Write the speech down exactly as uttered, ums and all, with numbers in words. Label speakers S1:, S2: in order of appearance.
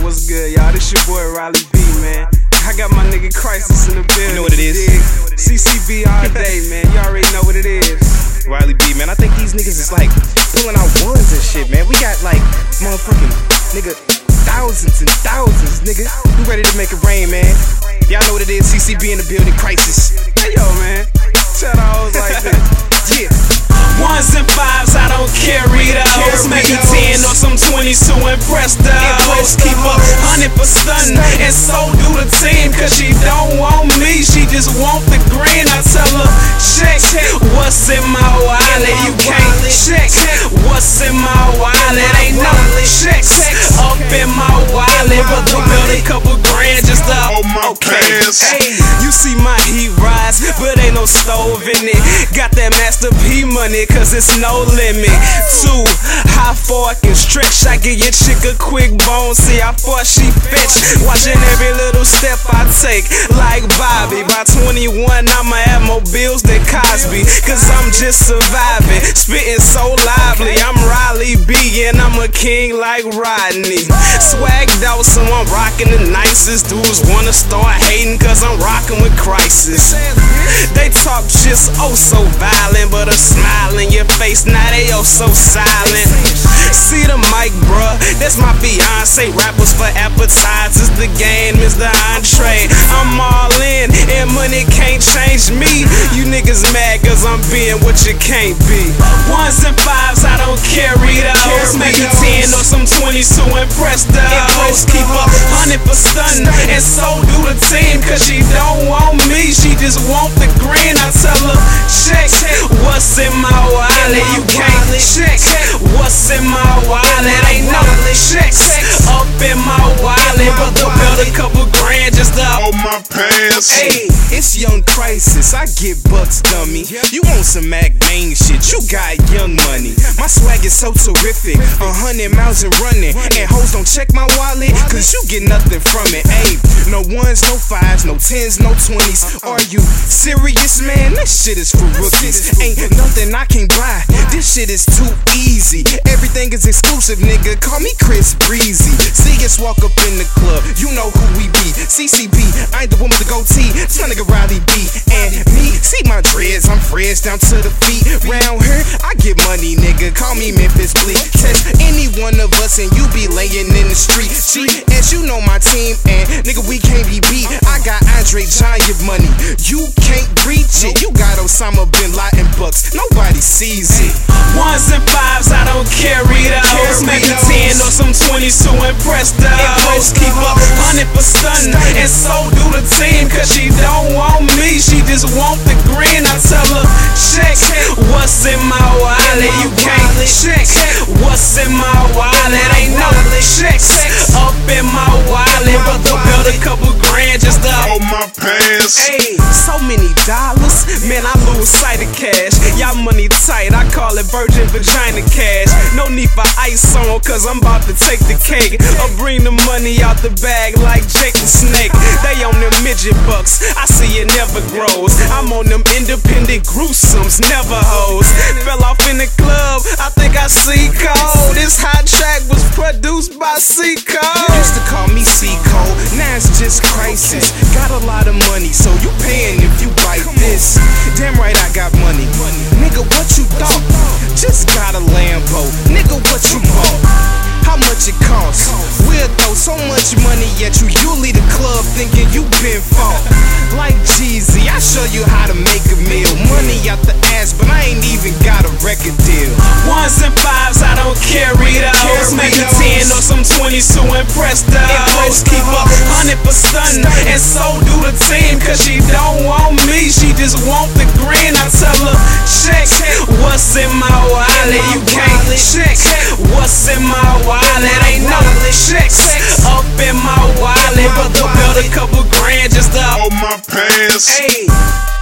S1: what's good, y'all? This your boy Riley B, man. I got my nigga Crisis in the building.
S2: You know what it is.
S1: C C B all day, man. You already know what it is.
S2: Riley B, man. I think these niggas is like pulling out ones and shit, man. We got like motherfucking nigga thousands and thousands, nigga. We ready to make it rain, man. Y'all know what it is. C C B in the building. Crisis.
S1: Hey yo, man. Shout out like this.
S2: Yeah.
S3: Ones and fives, I don't carry those. Make a ten or some twenties to impress those. Keep a hundred for stunning, and so do the team. Cause she don't want me, she just want the green. I tell her, check what's in my wallet. You can't check what's in my wallet. Ain't no checks up in my wallet, but the build a couple grand just to
S4: hold my pants.
S3: Hey, you see my heat rise, but ain't no stove in it. Got that Master P money, cause it's no limit. Two, how far I can stretch. I give your chick a quick bone, see how far she fetch. Watching every little step I take, like Bobby. By twenty-one, I'ma have more bills than Cosby, cause I'm just surviving, spitting so lively. I'm Riley B, and I'm a king like Rodney. Swagged out, so I'm rocking the nicest. Dudes wanna start hating, cause I'm rocking with Crisis. They talk just oh so violent, but a smile in your face, now they oh so silent. See the mic, bruh, that's my fiance. Rappers for appetizers, the game is the entree. I'm all in, and money can't change me. You niggas mad cause I'm being what you can't be. Ones and fives, I don't carry those. Make a ten or some twenties to impress those. Keep a hundred for stunning, and so do the team. Cause she don't want me, she just want the green. I tell her, check what's in my wallet. You can't check what's in my wallet. Ain't no checks up in my wallet, but the build a couple grand just to
S4: hold my pants.
S2: Hey, it's Young Crisis, I get bucks, dummy. You want some Mac Main shit, you got young money. My swag is so terrific, a hundred miles and running. And hoes don't check my wallet, cause you get nothing from it. Ayy, no ones, no fives, no tens, no twenties. Are you serious, man? That shit is for rookies. Ain't nothing I can buy, this shit is too easy. Everything is exclusive, nigga, call me Chris Breezy. See us walk up in the club, you know who we be. C C B, I ain't the one with the goatee, it's my nigga Riley B. And me, see my dreads, I'm fresh down to the feet. Round here, I get money, nigga, call me Memphis Bleak. Test any one of us and you be laying in the street. G, as you know my team, and nigga, we can't be beat. I got Andre Giant money, you can't reach it. You got Osama Bin Laden bucks, nobody sees it.
S3: Ones and fives, I don't carry those. Make a ten or some twenties to impress those. Keep a hundred for stunning, and so do the team. Cause she don't want me, she just want the green. I tell her, check what's in my wallet. You can't check what's in my wallet. Ain't no checks up in my wallet, but the build a couple grand just to
S4: hold my pants.
S3: Hey, so many dollars, man, I lose sight of cash. Y'all money tight, I call it virgin vagina cash. No need for ice on, cause I'm about to take the cake. Or bring the money out the bag like Jake the Snake. They on them midget bucks, I see it never grows. I'm on them independent gruesomes, never hoes. Fell off in the club, I think I see cold. This hot track was produced by C Cole.
S2: Used to call me C Cole, now it's just Crisis. Got a lot of money, so you paying if you bite this. Damn right I got money. Nigga, what you thought? Just got a Lambo. Nigga, what you bought? How much it costs? We'll throw so much money at you, you leave the club thinking you been fought. Like Jeezy, I show you how to make a meal. Money out the ass, but I ain't even got a record deal.
S3: Ones and fives, I don't carry those. Make a ten or some twenties to impress those. Keep a hundred for stunning, and so do the team. Cause she don't want me, she just want the green. I tell her, check what's in my wallet. You can't check what's in my wallet. Ain't no checks up in my wallet, but the build a couple grand just to
S4: hold my pants.
S3: Hey.